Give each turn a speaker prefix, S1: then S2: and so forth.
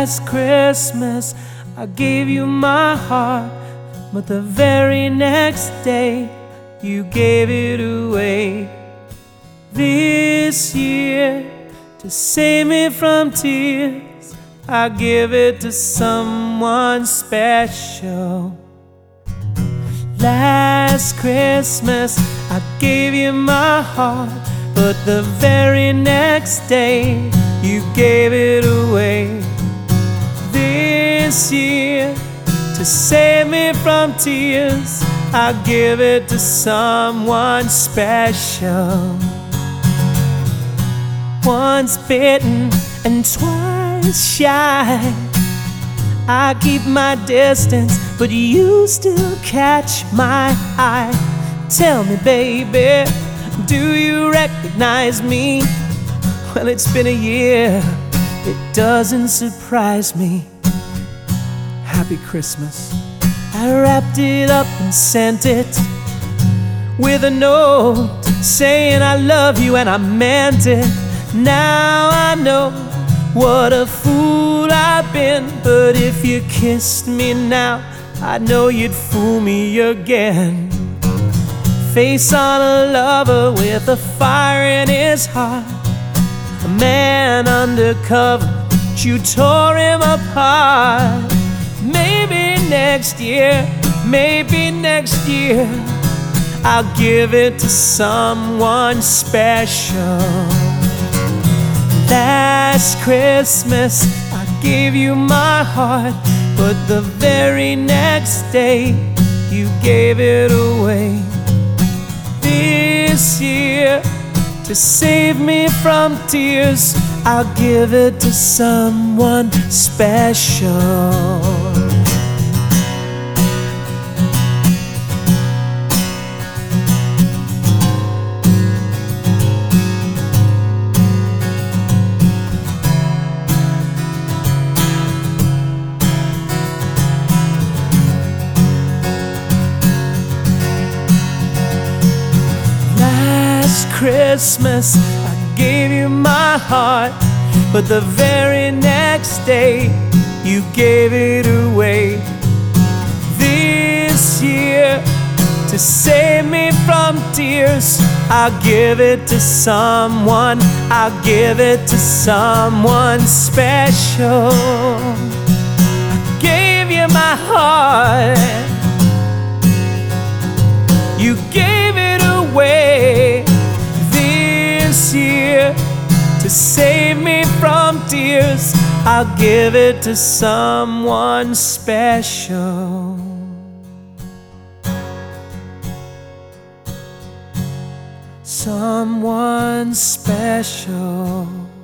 S1: Last Christmas I gave you my heart, but the very next day you gave it away. This year, to save me from tears, I give it to someone special. Last Christmas I gave you my heart, but the very next day you gave it away. This year, to save me from tears, I give it to someone special. Once bitten and twice shy, I keep my distance, but you still catch my eye. Tell me, baby, do you recognize me? Well, it's been a year, it doesn't surprise me. Happy Christmas. I wrapped it up and sent it with a note saying I love you, and I meant it. Now I know what a fool I've been, but if you kissed me now, I know you'd fool me again. Face on a lover with a fire in his heart, a man undercover, but you tore him apart. Maybe next year, maybe next year, I'll give it to someone special. Last Christmas I gave you my heart, but the very next day you gave it away. This year, to save me from tears, I'll give it to someone special. Christmas I gave you my heart, but the very next day you gave it away. This year, to save me from tears, I'll give it to someone, I'll give it to someone special. I gave you my heart, you gave it away. This year, to save me from tears, I'll give it to someone special. Someone special.